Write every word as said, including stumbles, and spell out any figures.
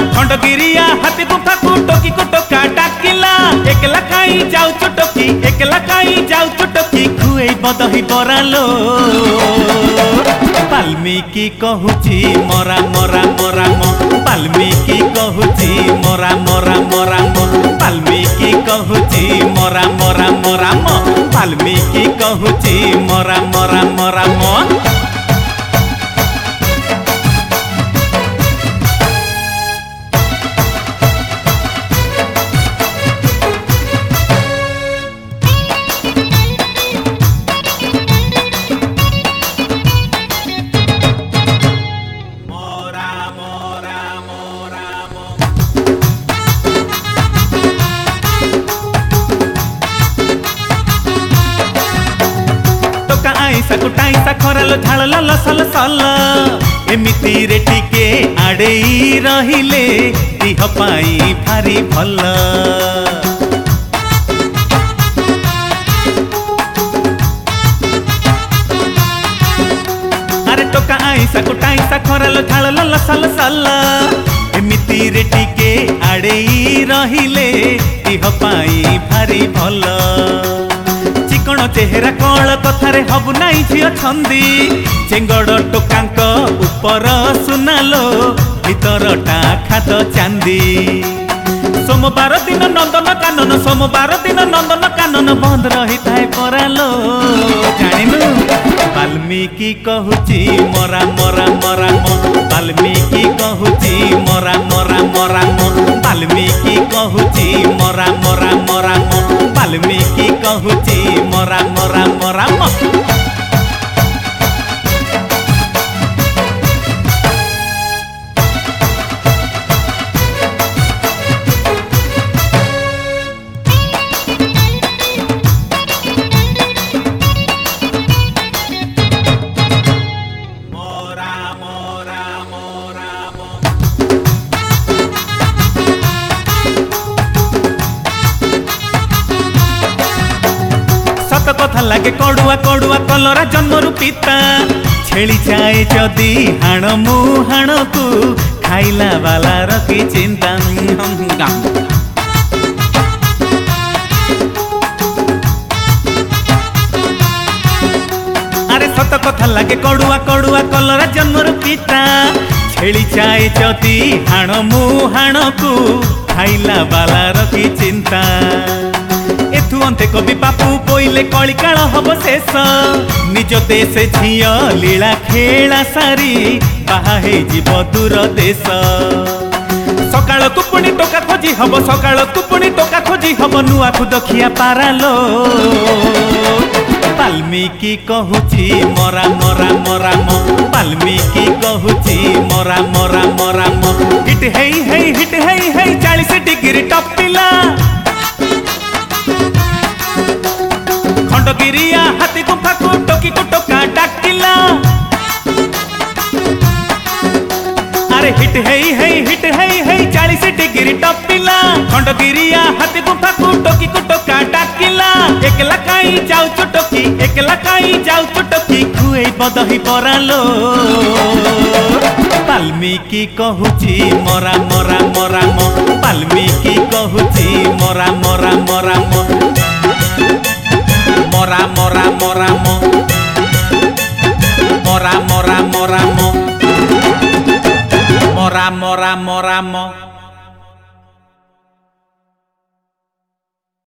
खंडगिरिया हाथी गुफा को टोकी को टोका डाकिला एकला काई जाऊ चुटकी एकला काई जाऊ चुटकी खुए बदही बरालो वाल्मीकि कहूची मरा मरा मरा मो वाल्मीकि कहूची मरा मरा मरा मो वाल्मीकि कहूची मरा मरा मरा मो वाल्मीकि कहूची मरा मरा मरा मो कुटाईसा खरालो झाड़ल लसल सल एमिति रे टिके आड़ेई रहिले दिह पाई भारी भल अरे टोका आईसा कुटाईसा खरालो झाड़ल लसल सल एमिति रे टिके आड़ेई रहिले दिह पाई भारी भल चिकण चेहरा कल कथारे हबु नाई झियो छंदी चेंगड़ टोकांक ऊपर सुनालो भीतरटा खाद चांदी सोमवार दिन नंदन कानन सोमवार दिन नंदन कानन बंद रही थाए परालो जानिनु वाल्मीकि कहूची मरा मरा मरा मो वाल्मीकि कहूची मरा मरा मरा मो वाल्मीकि कहूची मरा मरा मरा मो वाल्मीकि कहूची मरा मरा मरा मो कथा लगे कड़ुआ कड़ुआ कलरा जन्मरु पिता छेली जाए जदि हाण मु हाण को खाइला वाला रखी चिंता अरे सत कथा लगे कड़ुआ कड़ुआ कलरा जन्मरु पिता छेली जाए जदि हाण मु हाण को खाइला वाला रखी चिंता एथु अंते कवि बापू बोइले कलिकाल हब शेष निज देश झिय लीला खेला सारी बाहा हे जीव दूर देश सकाळ तू पुणी टोका खोजी हब सकाळ तू पुणी टोका खोजी हब नुआ खुदखिया पारालो वाल्मीकि कहूची मरा मरा मरा मो वाल्मीकि कहूची मरा मरा मरा मो हिट हेई हेई हिट हेई हेई चालीस डिग्री टपिला खंडगिरिया हाथी गुफा को टोकी को टोका डाकिला अरे हिट हेई हेई हिट हेई हेई चालीस डिग्री टपिला खंडगिरिया हाथी गुफा को टोकी को टोका डाकिला एकला काई जाऊ चुटकी एकला काई जाऊ चुटकी खुए बदही बरालो वाल्मीकि कहूची मरा मरा मरा मो वाल्मीकि कहूची मरा मरा मरा मो मरा मरा मरा मो मरा मरा मरा मो मरा मरा मरा मो।